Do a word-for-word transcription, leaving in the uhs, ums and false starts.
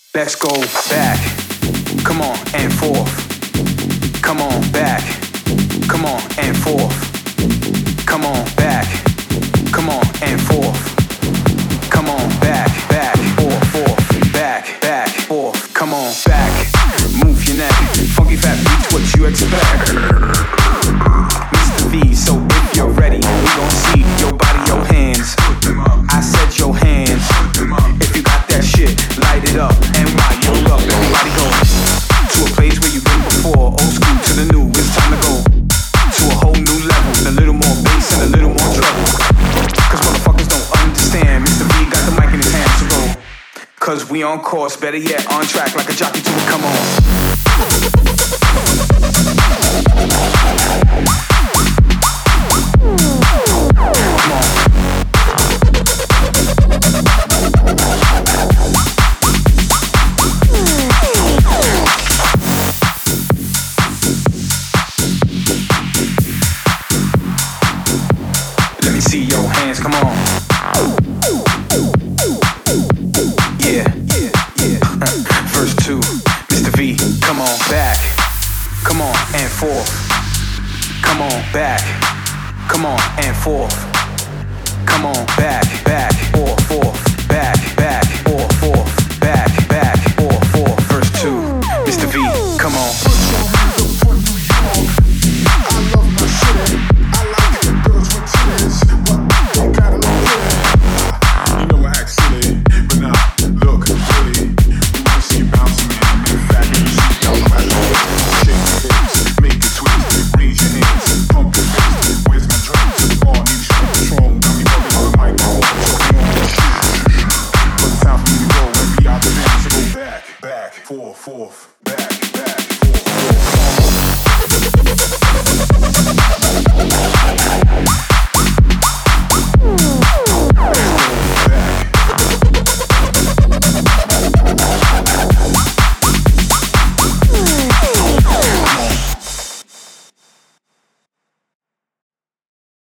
Let's go back. Come on and forth. Come on back. Come on and forth. Come on back. Come on and forth. Come on back, back, forth, forth, back, back, forth. Come on back. Move your neck. Funky fat beats, what you expect? Mister V, so if you're ready, we gon' see your body, your hands. I said your hands. If you got that shit, light it up. And while you're up, everybody go to a place where you've been before. Old school to the new, it's time to go to a whole new level. A little more bass and a little more trouble. Cause motherfuckers don't understand. Mister V got the mic in his hand, so go. Cause we on course, better yet, on track like a jockey to it, come on. Come on. Let me see your hands, come on. Yeah, yeah, yeah. Verse two, Mister V, come on back. Come on and forth. Come on back. Come on and forth. Come on back, back, forth, forth, back, back, forth, forth, back, back, forth, forth. Verse two, Mister V, come on. Fourth, fourth, back, back.